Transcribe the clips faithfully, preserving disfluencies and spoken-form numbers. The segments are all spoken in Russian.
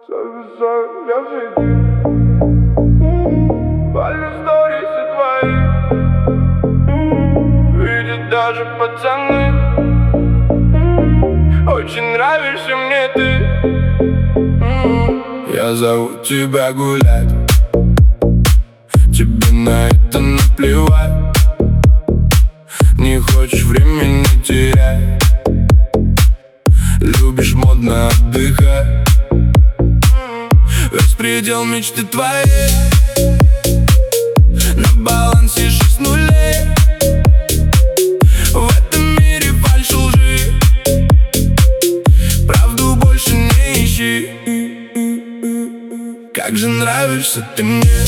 Зависаю, я в сети. Пали сторисы твои, видят даже пацаны. Очень нравишься мне ты. Я зову тебя гулять, тебе на это наплевать. Не хочешь времени терять, любишь модно отдыхать. Весь предел мечты твоей, на балансе шесть нулей. В этом мире фальшь лжи, правду больше не ищи. Как же нравишься ты мне,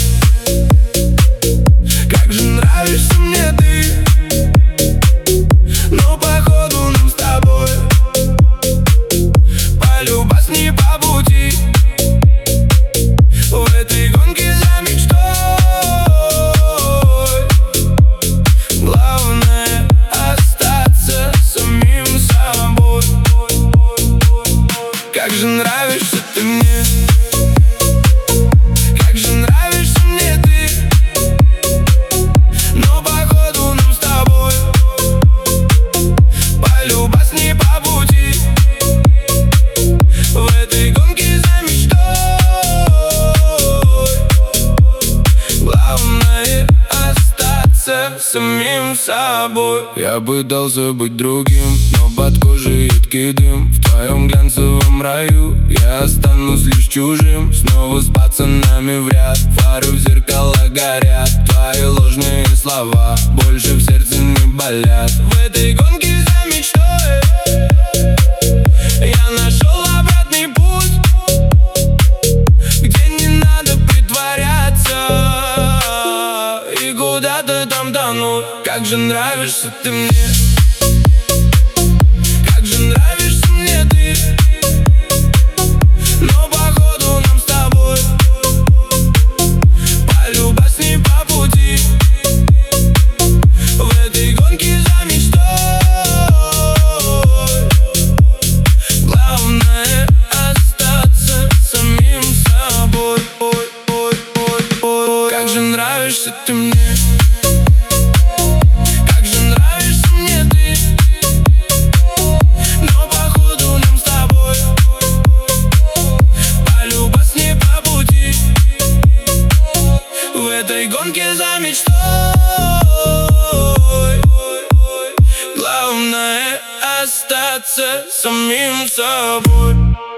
как же нравишься мне ты. Но походу нам с тобой полюбас не по пути. В этой гонке за мечтой главное остаться самим собой. Как же нравишься ты мне, как же нравишься мне ты. Но походу нам с тобой полюбас не по пути. В этой гонке за мечтой главное остаться самим собой. Я пытался быть другим, но под кожей едкий дым. В твоем глянцевом раю я останусь лишь чужим. Снова с пацанами в ряд, фары в зеркала горят. Твои ложные слова больше в сердце не болят. В этой гонке за мечтой я нашел обратный путь, где не надо притворяться и куда-то там тонуть. Как же нравишься ты мне, как же нравишься мне ты. Но походу нам с тобой полюбас не по пути. В этой гонке за мечтой главное остаться самим собой. Ой, ой, ой, ой. Как же нравишься ты мне, как же нравишься мне ты. Но походу нам с тобой полюбас не по пути. В этой гонке за мечтой главное остаться самим собой.